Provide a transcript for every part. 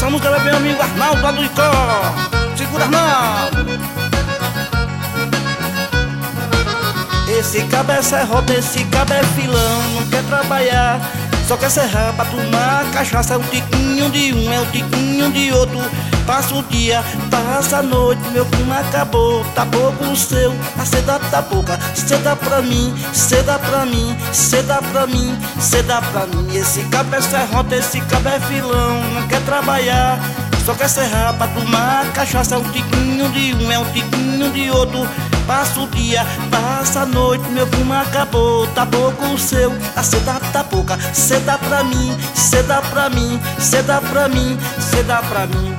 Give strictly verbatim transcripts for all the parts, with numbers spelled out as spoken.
Essa música é meu amigo Arnaldo lá do Icó. Segura, Arnaldo. Esse cabeça é roda, esse cabo é filão, não quer trabalhar, só quer serrar pra tomar cachaça. É o tiquinho de um, é o tiquinho de outro. Passa o dia, passa a noite, meu fumo acabou, tá pouco o seu, a cê dá tá pouca. Cê dá pra mim, cê dá pra mim, cê dá pra mim, cê dá pra mim. Esse cabeça é roda, esse cabo é filão, não quer trabalhar, só quer serrar pra tomar cachaça. É um tiquinho de um, é um tiquinho de outro. Passa o dia, passa a noite, meu fumo acabou, tá pouco o seu, a cê dá tá pouca. Cê dá pra mim, cê dá pra mim, cê dá pra mim, cê dá pra mim.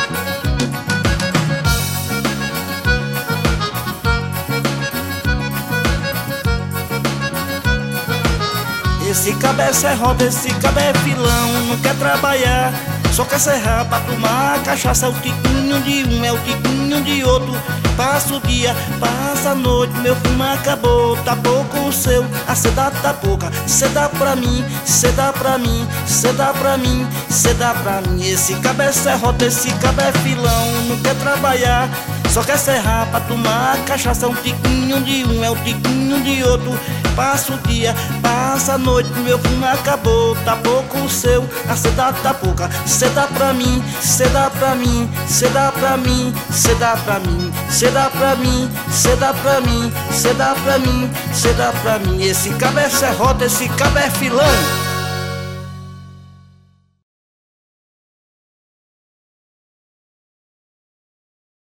Esse cabeça é roda, esse cabo é filão, não quer trabalhar, só quer serrar pra tomar cachaça. É o tiquinho de um, é o tiquinho de outro. Passa o dia, passa a noite, meu fumo acabou, tá pouco o seu, a cê dá tá pouca. Cê dá pra mim, cê dá pra mim, cê dá pra mim, cê dá pra mim. Esse cabeça é roda, esse cabo é filão, não quer trabalhar, só quer serrar pra tomar cachaça. É um tiquinho de um, é um tiquinho de outro. Passa o dia, passa a noite, meu fumo acabou, tá pouco o seu, a cê dá tá pouca. Cê dá pra mim, cê dá pra mim, cê dá pra mim, cê dá pra mim, cê dá pra mim, cê dá pra mim, cê dá pra mim, cê dá pra mim. Esse cabeça é roda, esse cabo é filão.